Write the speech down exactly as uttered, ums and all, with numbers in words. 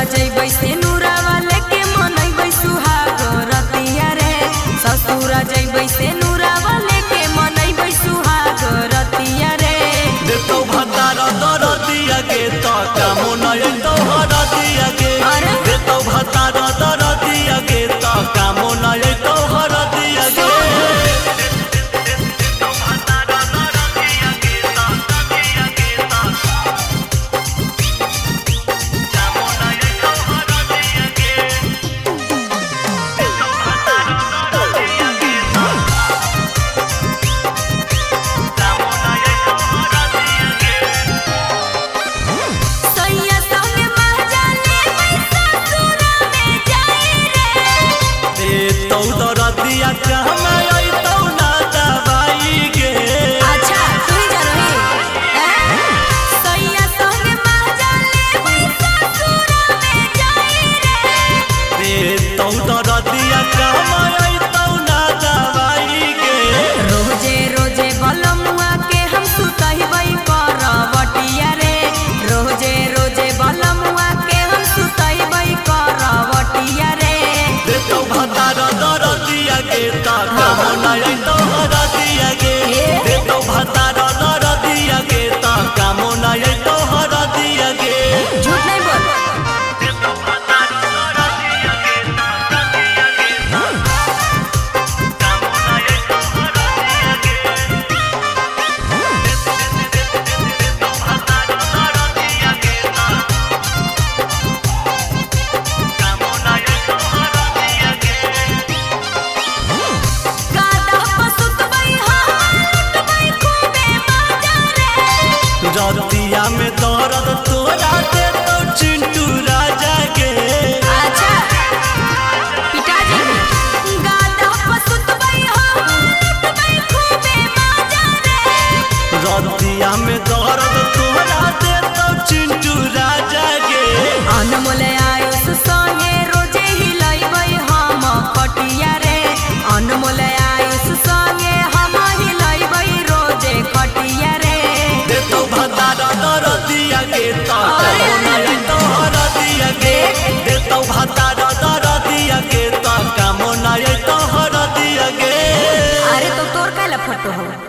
जइबै से नूरावा लेके मनइबै सुहाग रतिया रे ससुरा जइबै से नूरावा लेके मनइबै सुहाग रतिया रे देतो भतार दरदिया के त कामो नय तो हरदिया के देतो भतार दरदिया के त कामो नय तो हरदिया के दरदिया कहमा अइतौ ना दवाई के अच्छा तू ही जानही सैया संगे मजा लेबै ससुरा में जाई रे देतौ दरदिया कहमा अइतौ ना दवाई के रोजे रोजे बलमुआ के हम सुतइबै करवटिया रे रोजे रोजे बलमुआ के हम सुतइबै करवटिया रे देतौ भतार दरदिया के त कामो नय तो हरदिया के देतौ भतार दरदिया के त कामो नय तो हरदिया के झूठ नहीं बोल देतौ भतार दरदिया के त हरदिया के कामो नय तो हरदिया के देतौ भतार दरदिया के त कामो नय तो हरदिया के रतिया में दर्द तोरा दे तो चिंटू राजा के अच्छा पिताजी गादा पसुतबै हम लुटबै खूबे मजा रे रतिया में दर्द तोरा दे तो चिंटू राजा के अनमोल आयुष संगे रोजे हिलैबै हम खटिया रे अनमोल आयुष संगे हम हिलैबै रोजे खटिया रे देतो भतार दरदिया के त कामो नय तो हरदिया के देतो भतार दरदिया के त कामो नय तो हरदिया के अरे तो तोर काला फोटो हो।